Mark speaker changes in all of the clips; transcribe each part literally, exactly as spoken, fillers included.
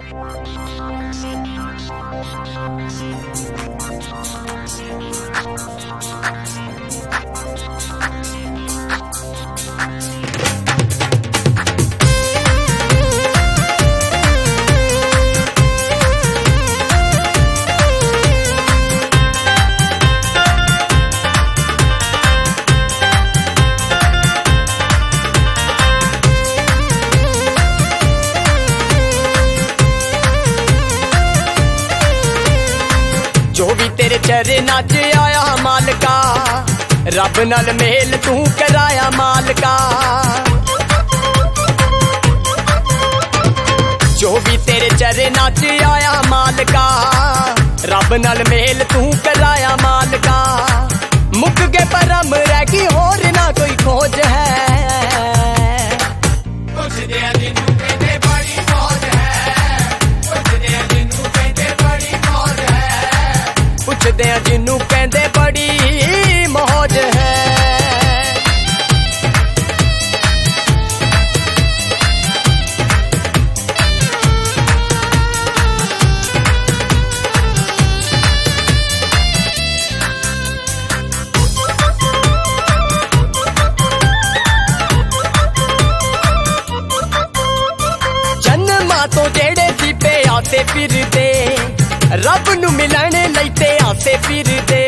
Speaker 1: जो भी तेरे चरना च आया मालका, रब नाल मेल तू कराया मालका। जो भी तेरे चरना च आया मालका, रब नाल मेल तू कराया मालका। मुक के परम रह गई होर ना कोई खोज है। पुछदे जिन्नू कहंदे बड़ी मौज है। जन्मां तो जेड़े सी पे आते फिरदे, रब नू मिलण लई ते आसे फिरदे।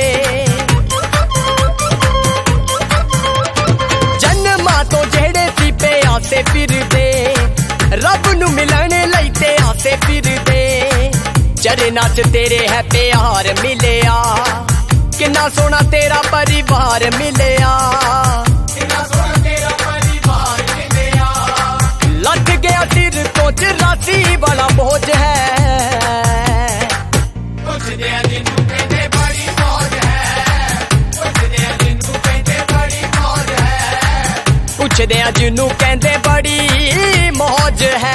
Speaker 1: जन्मां तो जेड़े सी पे आसे फिरदे, रब नू मिलण लई ते आसे फिरदे। चरना च तेरे है प्यार मिलिया, किन्ना सोना तेरा परिवार मिलिया। किन्ना सोना तेरा परिवार मिलिया। लग गया सिर तो चौरासी वाला बोझ है। पुछदे जिन्नू कहंदे बड़ी मौज है।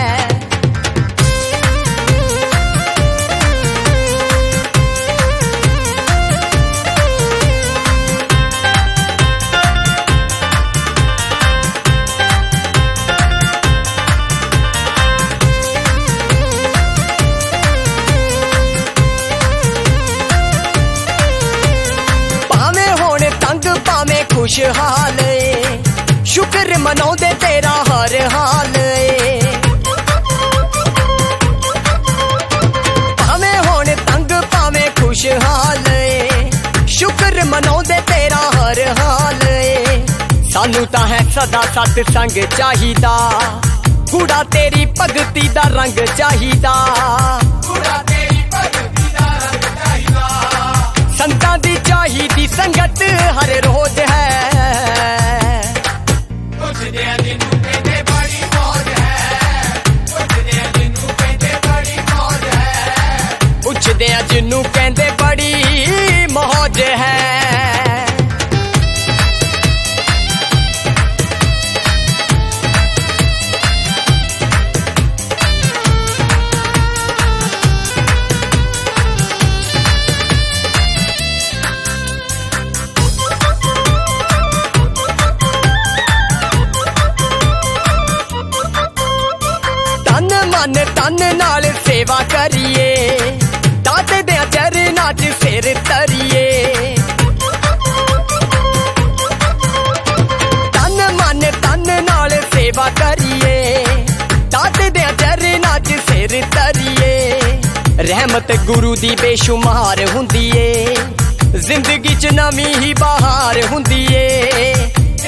Speaker 1: पावे होण तंग पावे खुशहाल, शुक्र मनाउंदे तेरा हर हाल। भावें होण तंग भावें खुशहाल, शुक्र मनाउंदे तेरा हर हाल। सानू तां है सदा सतसंग चाहिदा, कुड़ा तेरी भगती दा रंग चाहिदा। कुड़ा तेरी भगती दा रंग चाहिदा। संतां दी चाहिदी संगत हर रोज है। पुछदे जिन्नू कहंदे बड़ी मौज है। तन मन तन नाल सेवा करिए, दाते दे चरना च सिर तरिए। तन मन तन नाल सेवा करिए, दाते दे चरना च सिर तरिए। रहमत गुरु दी बेशुमार हुंदी ए, जिंदगी च नवीं ही बहार हुंदी ए।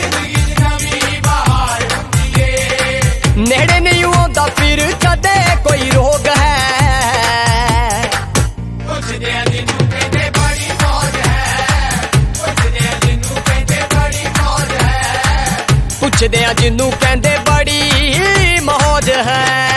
Speaker 1: नेड़े नहीं आंदा फिर कदे कोई रोग है। पुछदे जिन्नू कहंदे बड़ी मौज है।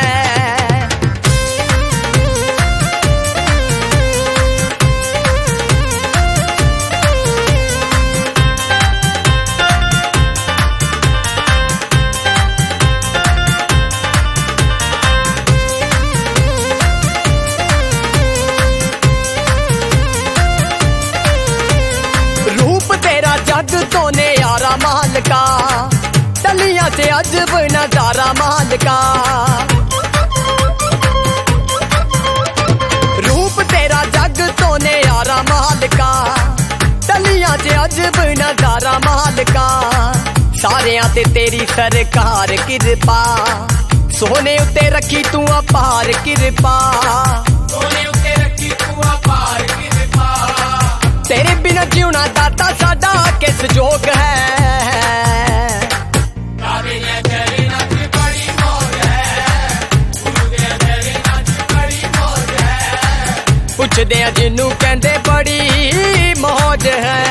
Speaker 1: जग तो ने यारा मालका, टलियां से अजब नजारा मालका। सारियां ते तेरी सरकार किरपा सोने उत्ते रखी तू अपार किरपा
Speaker 2: सोने उत्ते रखी तू अपार किरपा
Speaker 1: तेरे बिना जीना दाता साडा किस जोग है पुछदे जिन्नू कहंदे बड़ी मौज है